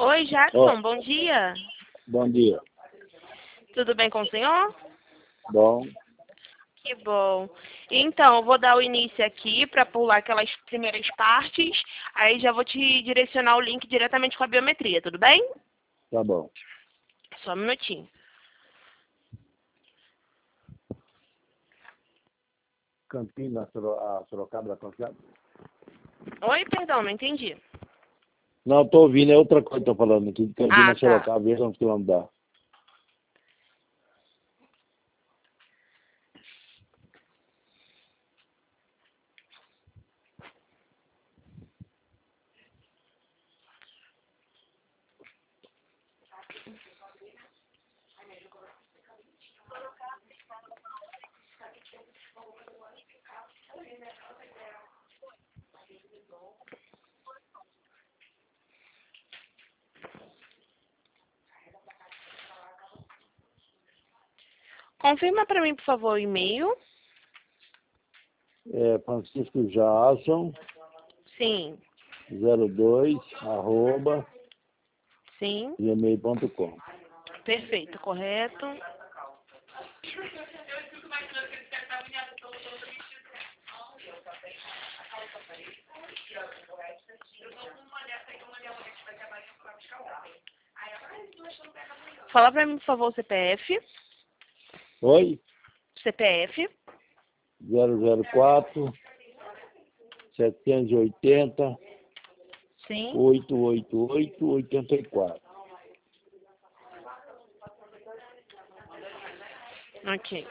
Oi, Jackson, bom dia. Bom dia. Tudo bem com o senhor? Bom. Que bom. Então, eu vou dar o início aqui para pular aquelas primeiras partes. Aí já vou te direcionar o link diretamente com a biometria, tudo bem? Tá bom. Só um minutinho. Campinas, Sorocaba, Sorocaba. Oi, perdão, não entendi. Não, tô ouvindo, é outra coisa que tô falando aqui. Campinas, Tá. Sorocaba, veja onde quilômetros dá. Confirma para mim, por favor, o e-mail. É Francisco Jason, Sim. 02, Sim. @gmail.com. Perfeito, correto. Fala para mim, por favor, o CPF. Oi? CPF. 004 780 Sim. 888 84. Ok.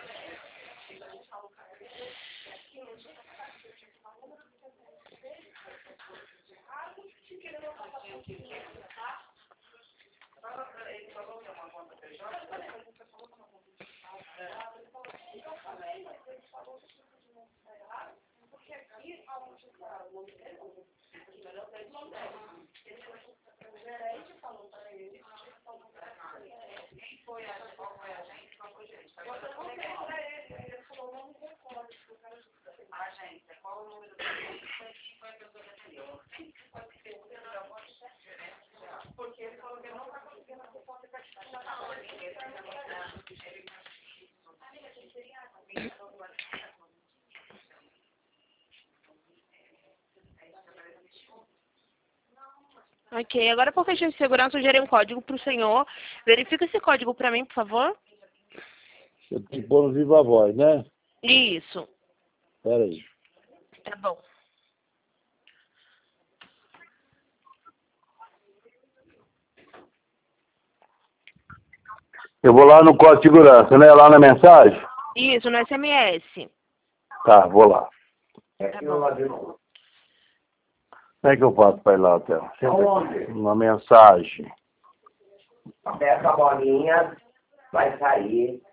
Ok, agora por questão de segurança eu gerei um código para o senhor. Verifica esse código para mim, por favor. Eu tenho que pôr no Viva Voz, né? Isso. Espera aí. Tá bom. Eu vou lá no código de segurança, né? Lá na mensagem? Isso, no SMS. Tá, vou lá. Tá bom. Como é que eu faço para ir lá, Théo? Uma mensagem. Aperta a bolinha, vai sair.